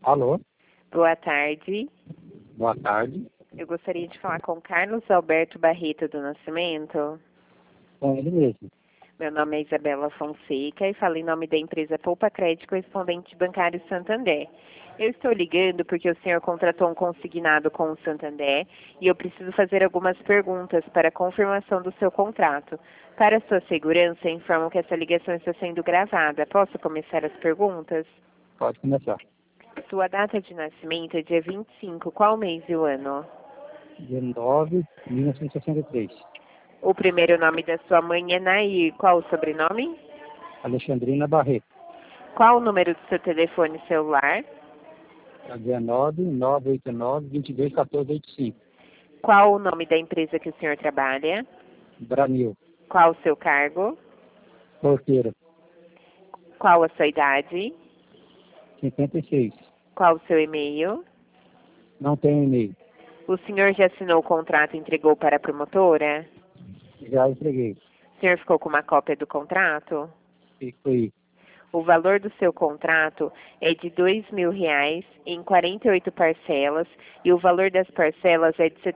Alô, Boa tarde. boa tarde. Eu gostaria de falar com Carlos Alberto Barreto do Nascimento. Com ele mesmo. Meu nome é Isabela Fonseca e falo em nome da empresa Poupa Crédito Correspondente Bancário Santander. Eu estou ligando porque o senhor contratou um consignado com o Santander e eu preciso fazer algumas perguntas para confirmação do seu contrato. Para sua segurança, informo que essa ligação está sendo gravada. Posso começar as perguntas? Pode começar. Sua data de nascimento é dia 25. Qual mês e o ano? Dia 9 de 1963. O primeiro nome da sua mãe é Nair. Qual o sobrenome? Alexandrina Barreto. Qual o número do seu telefone celular? 19 989 22 14 85. Qual o nome da empresa que o senhor trabalha? Branil. Qual o seu cargo? Porteira. Qual a sua idade? 56. Qual o seu e-mail? Não tem e-mail. O senhor já assinou o contrato e entregou para a promotora? Já entreguei. O senhor ficou com uma cópia do contrato? Fico aí. O valor do seu contrato é de R$ 2.000 em 48 parcelas e o valor das parcelas é de R$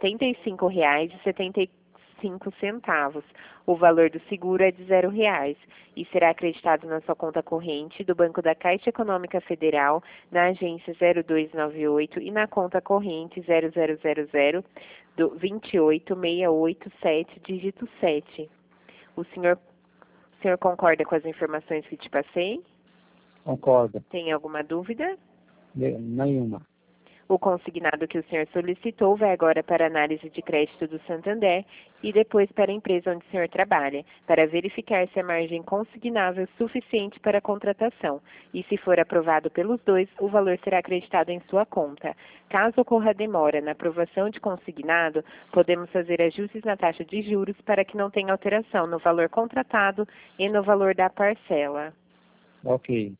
75,75. O valor do seguro é de R$ 0 e será acreditado na sua conta corrente do Banco da Caixa Econômica Federal, na agência 0298 e na conta corrente 0000 do 28687, dígito 7. O senhor concorda com as informações que te passei? Concorda? Tem alguma dúvida? Nenhuma. O consignado que o senhor solicitou vai agora para a análise de crédito do Santander e depois para a empresa onde o senhor trabalha, para verificar se a margem consignável é suficiente para a contratação. E se for aprovado pelos dois, o valor será acreditado em sua conta. Caso ocorra demora na aprovação de consignado, podemos fazer ajustes na taxa de juros para que não tenha alteração no valor contratado e no valor da parcela. Ok.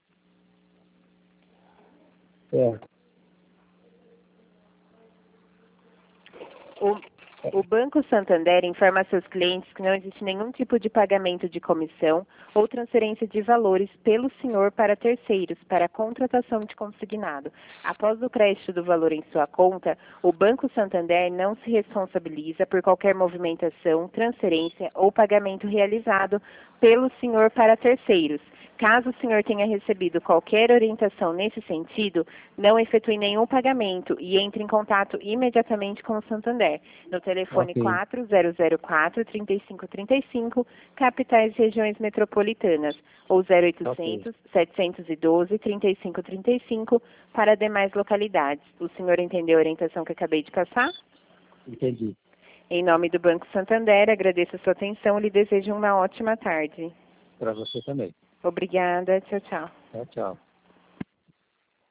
Certo. O Banco Santander informa a seus clientes que não existe nenhum tipo de pagamento de comissão ou transferência de valores pelo senhor para terceiros para a contratação de consignado. Após o crédito do valor em sua conta, o Banco Santander não se responsabiliza por qualquer movimentação, transferência ou pagamento realizado pelo senhor para terceiros. Caso o senhor tenha recebido qualquer orientação nesse sentido, não efetue nenhum pagamento e entre em contato imediatamente com o Santander, no telefone Ok. 4004-3535, capitais e regiões metropolitanas, ou 0800 712 3535 para demais localidades. O senhor entendeu a orientação que acabei de passar? Entendi. Em nome do Banco Santander, agradeço a sua atenção e lhe desejo uma ótima tarde. Para você também. Obrigada. Tchau, tchau. Tchau, tchau.